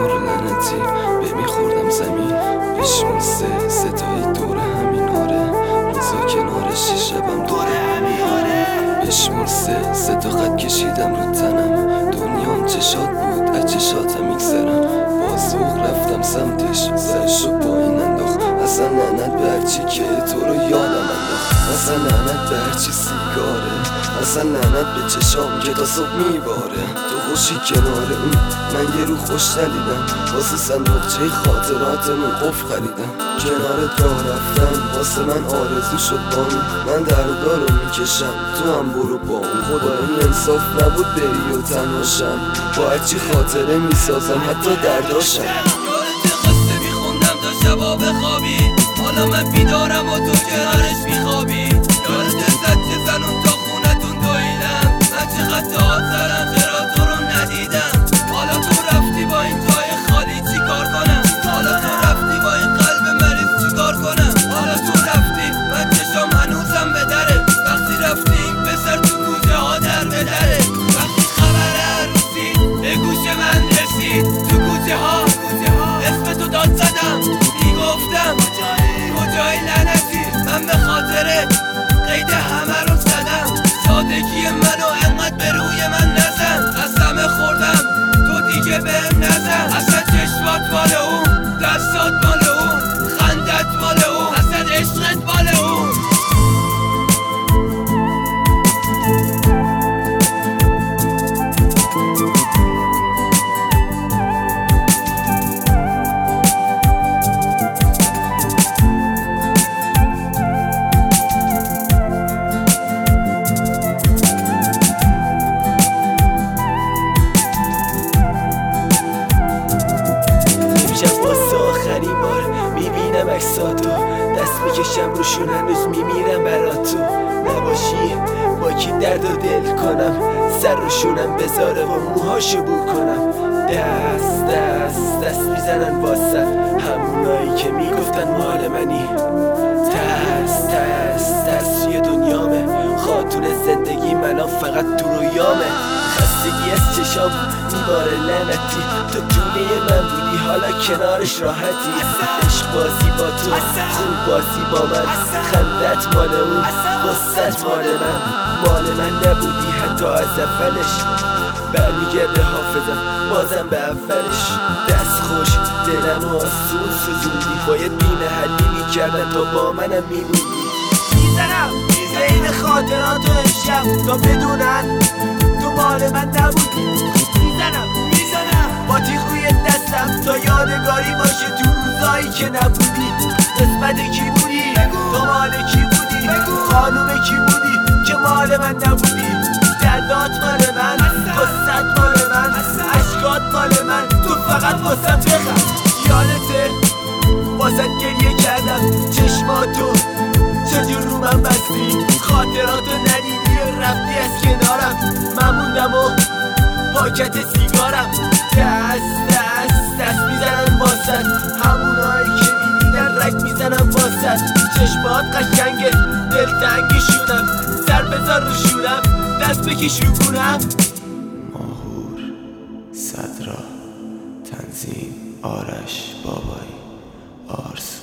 ماهور لعنتی بمیخوردم زمین بشمون ستایی دور همین آره روزا کنار شیشبم دور همین آره بشمون سه تا خط کشیدم رو تنم دنیام چشات بود از چشاتم میگذرم با ذوق رفتم سمتش سرشو پایین انداخت اصلا لعنت به هرچی که تو رو یادم انداخت اصلا لعنت به هرچی سیگاره اصلا لعنت به چشام که تا صبح میباره تو خوشی کنار اون من یه رو خوش ندیدم واسه صندوقچه خاطراتمون قفل خریدم کنارت راه رفتن واسه من آرزو شد بانو من دردارو میکشم تو هم برو با اون خدا این انصاف نبود بری و تنهاشم با هرچی خاطره میسازم حتی درداشم یادت قصه میخوندم تا شبا بخوابی حالا من بیدارم و تو کنارش میخوابی یادت زد زنون تا خونتون دویدم من چقدر داد زدم چرا تو رو ندیدم حالا تو رفتی با این جای خالی چی کار کنم حالا تو رفتی با این قلب مریض چی کار کنم حالا تو رفتی من چشام هنوزم به دره وقتی رفتی این پسر تو کوچه ها در به دره وقتی خبر عروسی به گوش من رسید تو کوچه ها اسم تو داد زدم میگفتم کجای لعنتی من به خاطر قید همه رو زدم سادگی منو انقدر به روی من نزن قسم خوردم تو دیگه بهم نزن اصلا چشمات مال اون دستات مال اون خندت مال اون اصلا عشقت مال اون میبینم عکساتو دست میکشم روشون هنوز میمیرم برا تو نباشی با کی درد و دل کنم سر روشونم بذاره و موهاشو بو کنم دست میزنن واسه همونایی که میگفتن مال منی ترس یه دنیامه خاتون زندگی منم فقط تو رویامه خستگی از چشام میباره لعنتی تو دونه من بودی حالا کنارش راحتی عشق بازی با تو خوب بازی با من خندت مال اون غصت مال من نبودی حتی از اولش برمیگرده حافظم بازم به اولش دست خوش دلم آسون سوزوندی باید بی‌محلی میکردن تا با منم میموندی میزنم زین خاطرات و امشب تا بدونن تو مال من نبودی میزنم با تیغ روی دستم تا یادگاری باشه تو روزایی که نبودی قسمت کی بودی تو مال کی بودی خانوم کی بودی که مال من نبودی دردات مال من قصت مال من عشقات مال من تو فقط واسم بخند یادته واسه گریه کردم چشماتو چجور رو من بستی خاطراتو ندیدی و رفتی از کنارم من موندم و پاکت سیگارم دست میزنن واسد همونایی که میدیدن رگ میزنن واسد چشمات قشنگه دلتنگشونم سر بذار روشونم دست بکش رو کنم ماهور صدرا تنظیم آرش بابایی آرس